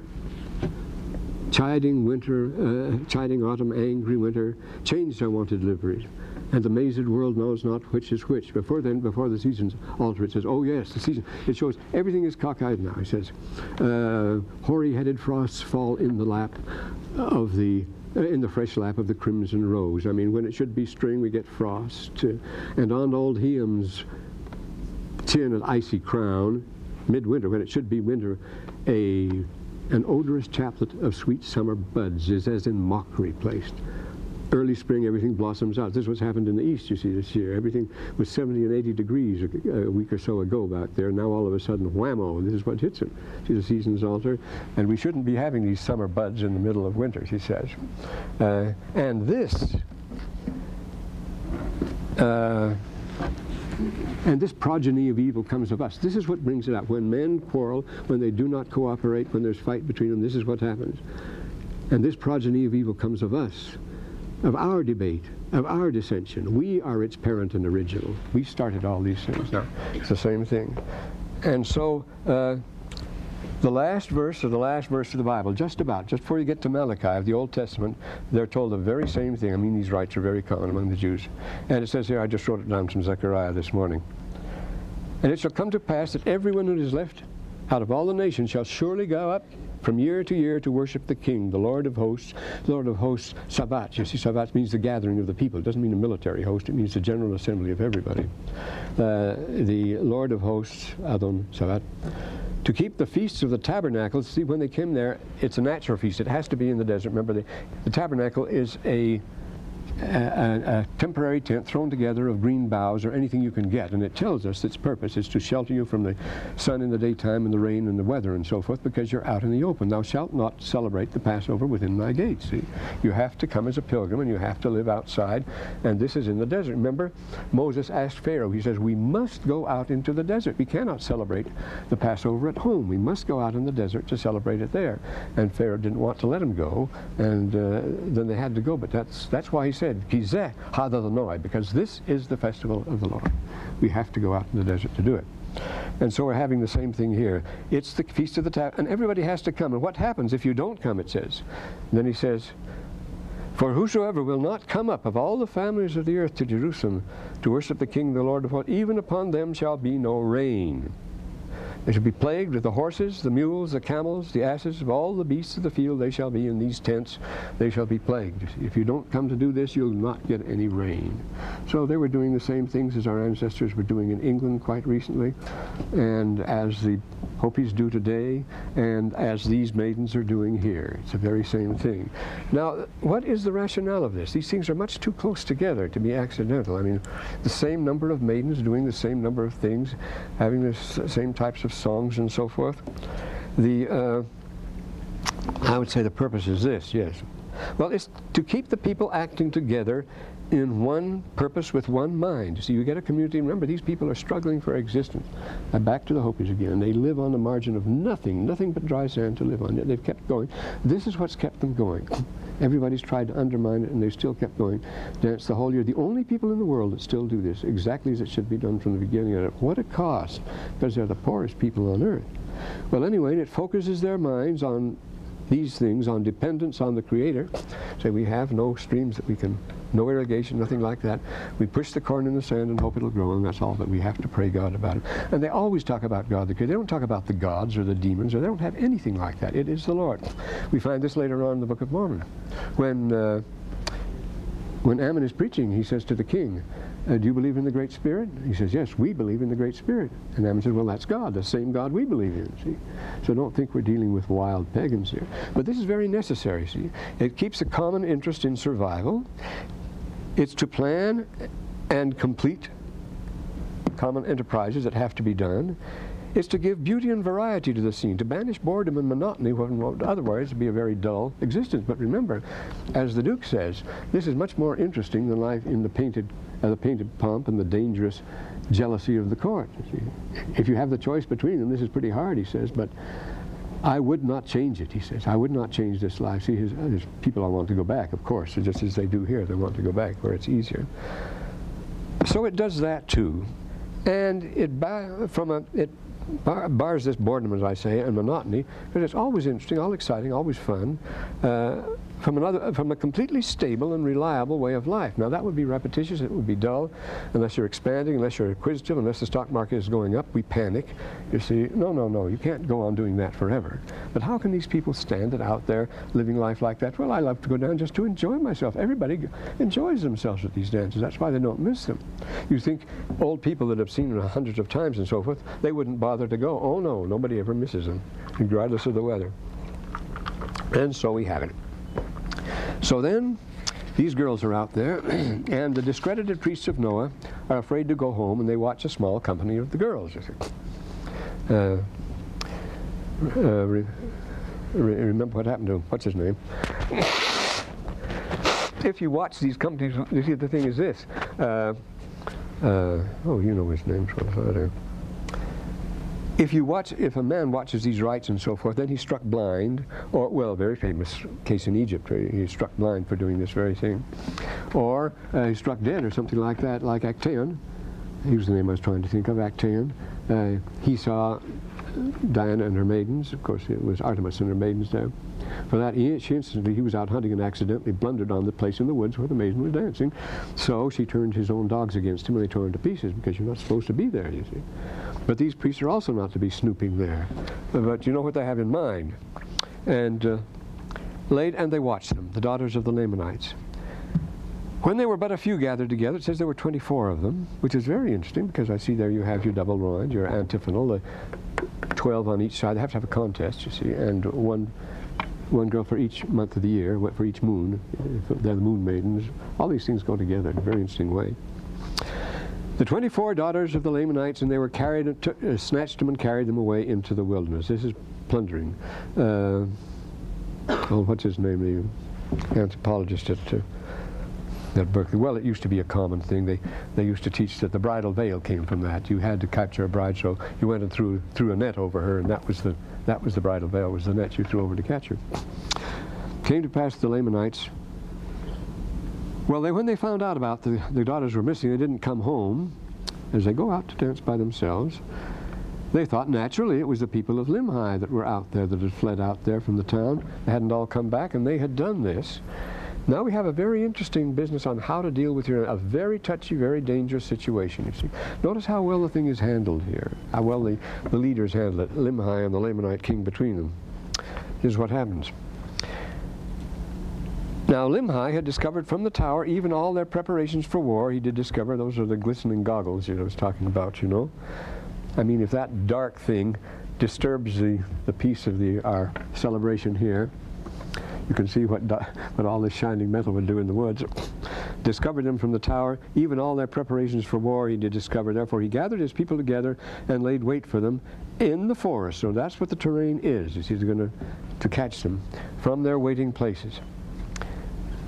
chiding winter, uh, chiding autumn, angry winter, changed our wonted liveries, and the mazed world knows not which is which. Before then, before the seasons alter, it says, oh yes, the season. It shows everything is cockeyed now. It says, uh, hoary-headed frosts fall in the lap of the, uh, in the fresh lap of the crimson rose. I mean, when it should be spring, we get frost, uh, and on old Hiam's chin an icy crown, midwinter, when it should be winter, a an odorous chaplet of sweet summer buds is as in mockery placed. Early spring, everything blossoms out. This is what's happened in the east, you see, this year. Everything was seventy and eighty degrees a, a week or so ago back there. Now all of a sudden, whammo, this is what hits it. See, the seasons alter. And we shouldn't be having these summer buds in the middle of winter, she says. Uh, and this, uh, and this progeny of evil comes of us. This is what brings it out. When men quarrel, when they do not cooperate, when there's fight between them, this is what happens. And this progeny of evil comes of us, of our debate, of our dissension. We are its parent and original. We started all these things. Now, it's the same thing. And so, uh, the last verse of the last verse of the Bible, just about, just before you get to Malachi of the Old Testament, they're told the very same thing. I mean, these rites are very common among the Jews. And it says here, I just wrote it down from Zechariah this morning. And it shall come to pass that everyone who is left out of all the nations shall surely go up from year to year to worship the King, the Lord of hosts. The Lord of hosts, Sabbat. You see, Sabbat means the gathering of the people. It doesn't mean a military host. It means the general assembly of everybody. Uh, the Lord of hosts, Adon Sabbat, to keep the feasts of the tabernacles. See, when they came there, it's a natural feast. It has to be in the desert. Remember, the, the tabernacle is a, a, a temporary tent thrown together of green boughs or anything you can get. And it tells us its purpose is to shelter you from the sun in the daytime and the rain and the weather and so forth, because you're out in the open. Thou shalt not celebrate the Passover within thy gates. See, you have to come as a pilgrim and you have to live outside. And this is in the desert. Remember, Moses asked Pharaoh, he says, we must go out into the desert. We cannot celebrate the Passover at home. We must go out in the desert to celebrate it there. And Pharaoh didn't want to let him go, and uh, then they had to go. But that's that's why he said, Kizeh Hadalanoi, because this is the festival of the Lord. We have to go out in the desert to do it. And so we're having the same thing here. It's the Feast of the Tabernacle, and everybody has to come. And what happens if you don't come, it says? And then he says, for whosoever will not come up of all the families of the earth to Jerusalem to worship the King, the Lord of hosts, even upon them shall be no rain. They shall be plagued with the horses, the mules, the camels, the asses, of all the beasts of the field. They shall be in these tents. They shall be plagued. If you don't come to do this, you'll not get any rain. So they were doing the same things as our ancestors were doing in England quite recently, and as the Hopis do today, and as these maidens are doing here. It's the very same thing. Now, what is the rationale of this? These things are much too close together to be accidental. I mean, the same number of maidens doing the same number of things, having the same types of songs and so forth. The, uh, I would say the purpose is this, yes. Well, it's to keep the people acting together in one purpose with one mind. So you get a community. Remember, these people are struggling for existence. And back to the Hopis again. They live on the margin of nothing, nothing but dry sand to live on. Yet they've kept going. This is what's kept them going. Everybody's tried to undermine it, and they've still kept going. Dance the whole year. The only people in the world that still do this, exactly as it should be done from the beginning. And at what a cost, because they're the poorest people on earth. Well, anyway, it focuses their minds on these things, on dependence on the Creator. Say, we have no streams that we can, no irrigation, nothing like that. We push the corn in the sand and hope it'll grow, and that's all, but we have to pray God about it. And they always talk about God the Creator. They don't talk about the gods or the demons, or they don't have anything like that. It is the Lord. We find this later on in the Book of Mormon. When, uh, when Ammon is preaching, he says to the king, Uh, do you believe in the Great Spirit? He says, yes, we believe in the Great Spirit. And Ammon says, well, that's God, the same God we believe in, see. So don't think we're dealing with wild pagans here. But this is very necessary, see. It keeps a common interest in survival. It's to plan and complete common enterprises that have to be done. It's to give beauty and variety to the scene, to banish boredom and monotony, what would otherwise be a very dull existence. But remember, as the Duke says, this is much more interesting than life in the painted, uh, the painted pomp and the dangerous jealousy of the court. You see. If you have the choice between them, this is pretty hard, he says, but I would not change it, he says. I would not change this life. See, his, his people all want to go back, of course, just as they do here. They want to go back where it's easier. So it does that too. And it, from a, it bar, bars this boredom, as I say, and monotony, because it's always interesting, all exciting, always fun, uh, from another, from a completely stable and reliable way of life. Now that would be repetitious, it would be dull, unless you're expanding, unless you're acquisitive, unless the stock market is going up, we panic. You see, no, no, no, you can't go on doing that forever. But how can these people stand it out there, living life like that? Well, I love to go down just to enjoy myself. Everybody enjoys themselves at these dances. That's why they don't miss them. You think old people that have seen them hundreds of times and so forth, they wouldn't bother to go. Oh no, nobody ever misses them, regardless of the weather. And so we have it. So then, these girls are out there, and the discredited priests of Noah are afraid to go home, and they watch a small company of the girls. Uh, uh, re re remember what happened to him? What's his name? If you watch these companies, you see, the thing is this. Uh, uh, oh, you know his name. So If you watch, if a man watches these rites and so forth, then he's struck blind, or, well, a very famous case in Egypt, where he's struck blind for doing this very thing. Or uh, he's struck dead or something like that, like Actaeon. He was the name I was trying to think of, Actaeon. Uh, he saw Diana and her maidens. Of course, it was Artemis and her maidens there. For that, he, she instantly, he was out hunting and accidentally blundered on the place in the woods where the maiden was dancing. So she turned his own dogs against him, and they tore him to pieces, because you're not supposed to be there, you see. But these priests are also not to be snooping there. But you know what they have in mind. And uh, laid, and they watched them, the daughters of the Lamanites. When they were but a few gathered together, it says there were twenty-four of them, which is very interesting, because I see there you have your double round, your antiphonal, the twelve on each side. They have to have a contest, you see, and one one girl for each month of the year, for each moon. They're the moon maidens. All these things go together in a very interesting way. The twenty-four daughters of the Lamanites, and they were carried, took, uh, snatched them and carried them away into the wilderness. This is plundering. Uh, oh, what's his name? The anthropologist at, uh, at Berkeley. Well, it used to be a common thing. They they used to teach that the bridal veil came from that. You had to capture a bride, so you went and threw threw a net over her, and that was the that was the bridal veil. Was the net you threw over to catch her. Came to pass the Lamanites. Well, they, when they found out about the, the daughters were missing, they didn't come home. As they go out to dance by themselves, they thought naturally it was the people of Limhi that were out there, that had fled out there from the town. They hadn't all come back, and they had done this. Now we have a very interesting business on how to deal with your, a very touchy, very dangerous situation, you see. Notice how well the thing is handled here, how well the, the leaders handle it, Limhi and the Lamanite king between them. Here's what happens. Now Limhi had discovered from the tower even all their preparations for war. He did discover, those are the glistening goggles you know, I was talking about, you know. I mean, if that dark thing disturbs the, the peace of the, our celebration here, you can see what, what all this shining metal would do in the woods. Discovered them from the tower, even all their preparations for war he did discover. Therefore he gathered his people together and laid wait for them in the forest. So that's what the terrain is. He's going to, to catch them from their waiting places.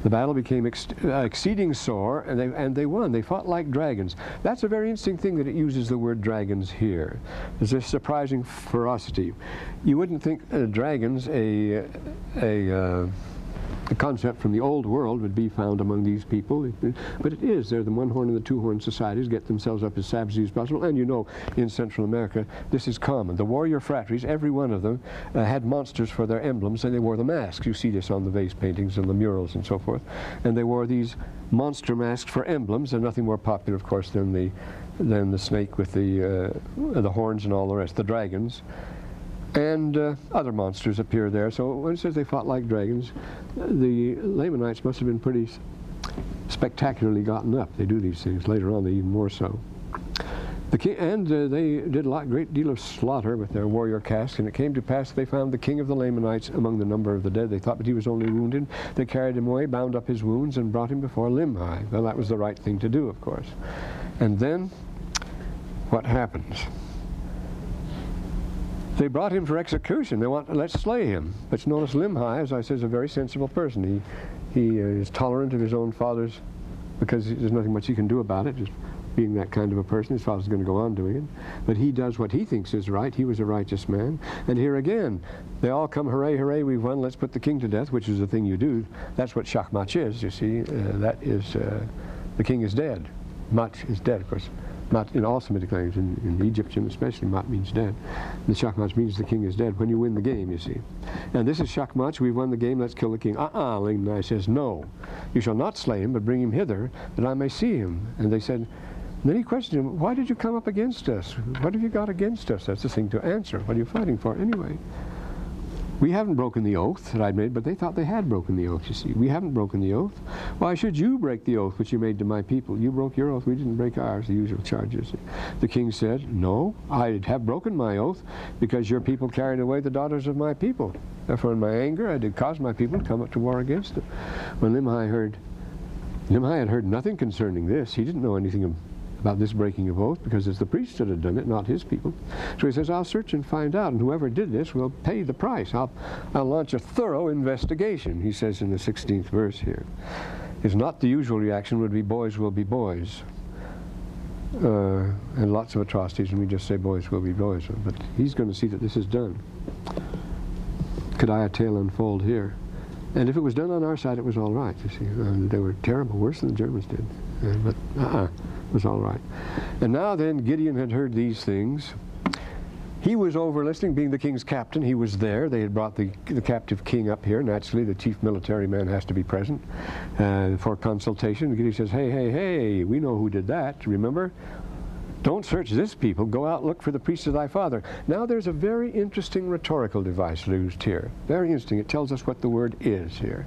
The battle became ex uh, exceeding sore, and they, and they won. They fought like dragons. That's a very interesting thing that it uses the word dragons here. There's this surprising ferocity. You wouldn't think uh, dragons, a, a, uh, a concept from the old world, would be found among these people, but it is. They're the one-horn and the two-horn societies, get themselves up as savagely as possible, and you know, in Central America, this is common. The warrior phratries, every one of them, uh, had monsters for their emblems, and they wore the masks. You see this on the vase paintings and the murals and so forth. And they wore these monster masks for emblems. They're nothing more popular, of course, than the, than the snake with the, uh, the horns and all the rest, the dragons. And uh, other monsters appear there. So when it says they fought like dragons, the Lamanites must have been pretty spectacularly gotten up. They do these things. Later on, they even more so. The king, and uh, they did a lot, great deal of slaughter with their warrior casques, and it came to pass they found the king of the Lamanites among the number of the dead. They thought that he was only wounded. They carried him away, bound up his wounds, and brought him before Limhi. Well, that was the right thing to do, of course. And then, what happens? They brought him for execution. They want, let's slay him. But notice Limhi, as I said, is a very sensible person. He, he uh, is tolerant of his own father's, because there's nothing much he can do about it, just being that kind of a person. His father's going to go on doing it. But he does what he thinks is right. He was a righteous man. And here again, they all come, hooray, hooray, we've won, let's put the king to death, which is the thing you do. That's what Shachmach is, you see. Uh, that is, uh, the king is dead. Mach is dead, of course. Mat in all Semitic language, in, in Egyptian especially, Mat means dead. The Shachmach means the king is dead when you win the game, you see. And this is Shachmach, we've won the game, let's kill the king. Uh-uh, Limhi says, no, you shall not slay him, but bring him hither, that I may see him. And they said, then he questioned him, why did you come up against us? What have you got against us? That's the thing to answer. What are you fighting for anyway? We haven't broken the oath that I'd made, but they thought they had broken the oath, you see. We haven't broken the oath. Why should you break the oath which you made to my people? You broke your oath, we didn't break ours, the usual charges. The king said, no, I have broken my oath because your people carried away the daughters of my people. Therefore, in my anger, I did cause my people to come up to war against them. When Limhi heard, Limhi had heard nothing concerning this. He didn't know anything about this breaking of oath, because it's the priests that had done it, not his people. So he says, I'll search and find out, and whoever did this will pay the price. I'll, I'll launch a thorough investigation, he says in the sixteenth verse here. It's not the usual reaction would be boys will be boys. Uh, and lots of atrocities, and we just say boys will be boys. But he's going to see that this is done. Could I a tale unfold here? And if it was done on our side, it was all right, you see. Uh, they were terrible, worse than the Germans did. Uh, but uh-uh. was all right. And now then, Gideon had heard these things. He was over listening, being the king's captain. He was there. They had brought the, the captive king up here. Naturally, the chief military man has to be present uh, for consultation. Gideon says, hey, hey, hey, we know who did that, remember? Don't search this people. Go out, look for the priests of thy father. Now there's a very interesting rhetorical device used here. Very interesting. It tells us what the word is here.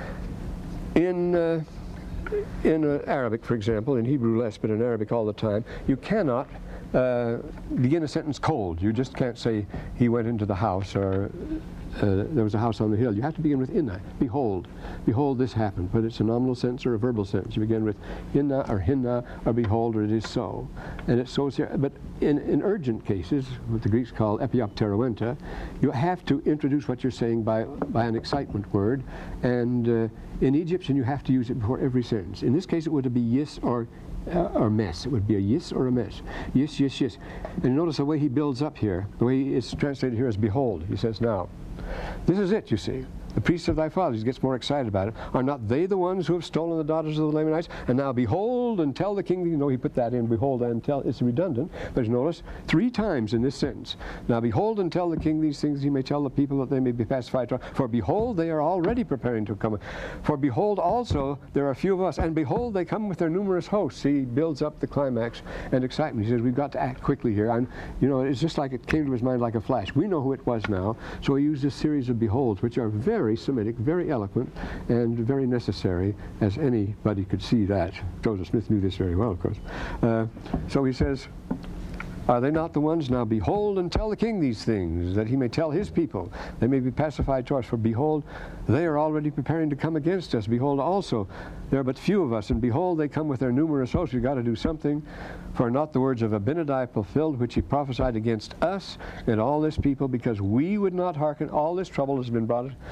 In... Uh, In uh, Arabic, for example, in Hebrew less, but in Arabic all the time, you cannot uh, begin a sentence cold. You just can't say, he went into the house, or uh, there was a house on the hill. You have to begin with inna, behold. Behold, this happened. Whether it's a nominal sentence or a verbal sentence, you begin with inna or hinna or behold, or it is so. And it's so here. But in, in urgent cases, what the Greeks call epiopteroenta, you have to introduce what you're saying by, by an excitement word. And uh, in Egyptian, you have to use it before every sentence. In this case, it would be yis or Uh, or mess. It would be a yis or a mess. Yis, yis, yis. And notice the way he builds up here, the way it's translated here as behold. He says, now, this is it, you see. The priests of thy fathers, he gets more excited about it. Are not they the ones who have stolen the daughters of the Lamanites? And now behold and tell the king, you know, he put that in, behold and tell. It's redundant, but notice three times in this sentence. Now behold and tell the king these things, he may tell the people that they may be pacified. For behold, they are already preparing to come. For behold also, there are few of us. And behold, they come with their numerous hosts. He builds up the climax and excitement. He says, we've got to act quickly here. And, you know, it's just like it came to his mind like a flash. We know who it was now. So he used this series of beholds, which are very Very Semitic, very eloquent, and very necessary, as anybody could see that. Joseph Smith knew this very well, of course. Uh, so he says, are they not the ones? Now behold and tell the king these things, that he may tell his people. They may be pacified to us. For behold, they are already preparing to come against us. Behold also, there are but few of us, and behold, they come with their numerous hosts. We've got to do something. For not the words of Abinadi fulfilled, which he prophesied against us and all this people, because we would not hearken. All this trouble has been brought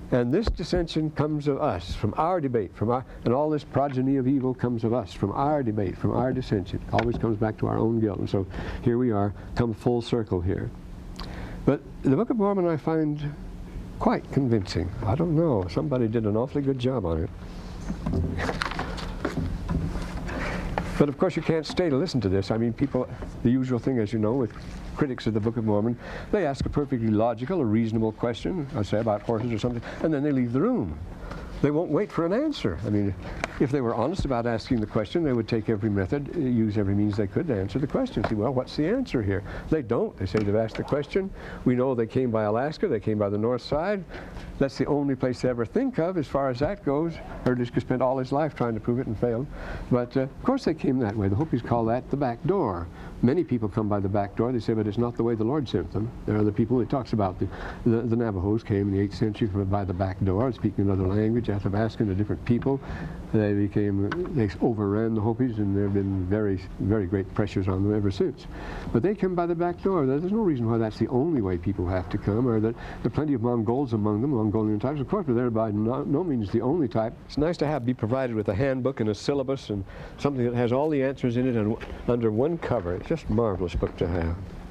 And this dissension comes of us, from our debate, from our, and all this progeny of evil comes of us, from our debate, from our dissension. It always comes back to our own guilt. And so here we are, come full circle here. But the Book of Mormon I find quite convincing. I don't know, somebody did an awfully good job on it. But of course you can't stay to listen to this. I mean, people, the usual thing, as you know, with critics of the Book of Mormon, they ask a perfectly logical or reasonable question, I say about horses or something, and then they leave the room. They won't wait for an answer. I mean, if they were honest about asking the question, they would take every method, use every means they could to answer the question. See, well, what's the answer here? They don't. They say they've asked the question. We know they came by Alaska. They came by the north side. That's the only place they ever think of as far as that goes. Erdős spent all his life trying to prove it and failed. But, uh, of course, they came that way. The Hopis call that the back door. Many people come by the back door. They say, but it's not the way the Lord sent them. There are the people he talks about. The, the, the Navajos came in the eighth century from by the back door, speaking another language, Athabascan to different people. They became, they overran the Hopis, and there have been very, very great pressures on them ever since. But they come by the back door. There's no reason why that's the only way people have to come, or that there are plenty of Mongols among them, Mongolian types, of course, but they're by no, no means the only type. It's nice to have be provided with a handbook and a syllabus and something that has all the answers in it and under one cover. It's just a marvelous book to have.